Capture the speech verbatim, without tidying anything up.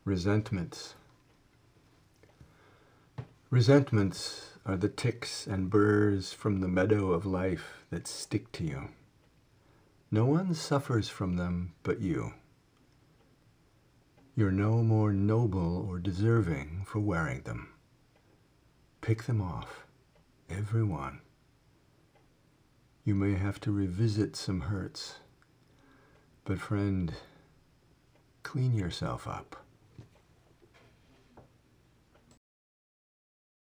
Resentments. Resentments are the ticks and burrs from the meadow of life that stick to you. No one suffers from them but you. You're no more noble or deserving for wearing them. Pick them off, every one. You may have to revisit some hurts, but friend, clean yourself up.